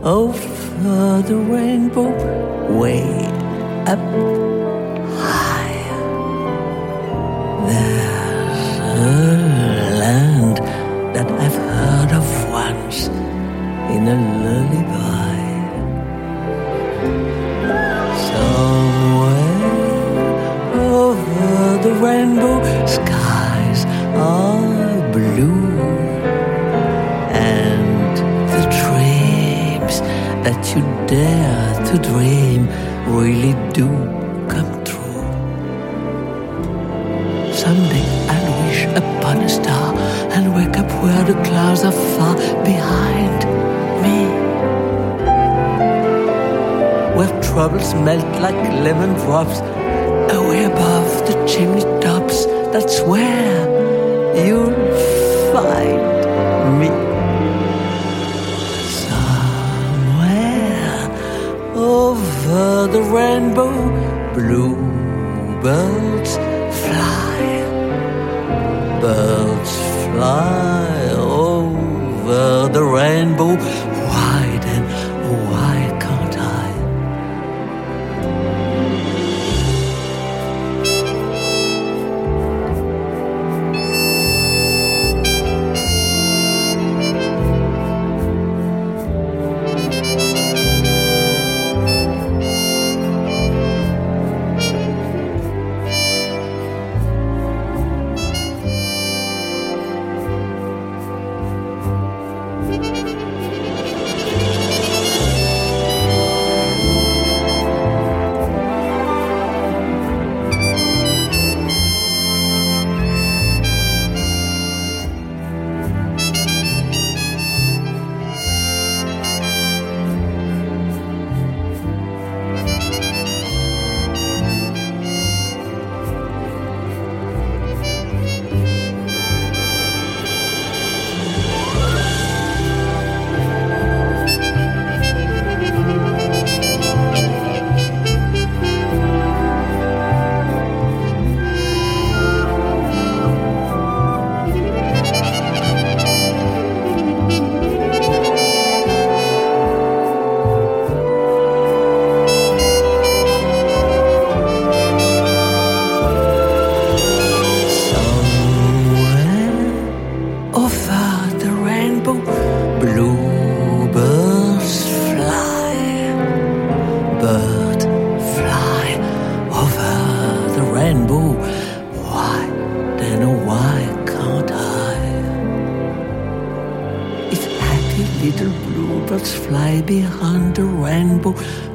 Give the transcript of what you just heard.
over the rainbow, way up high. There's a land that I've heard of once in a lullaby. Somewhere over the rainbow, skies are blue, and the dreams that you dare to dream really do come true. Someday I'll wish upon a star and wake up where the clouds are far behind me, where troubles melt like lemon drops away above the chimney tops. That's where you'll find me. Somewhere over the rainbow, bluebirds fly. Birds fly over the rainbow. Why then, why can't I? Bluebirds fly, bird fly over the rainbow. Why then, why can't I? If happy little bluebirds fly behind the rainbow,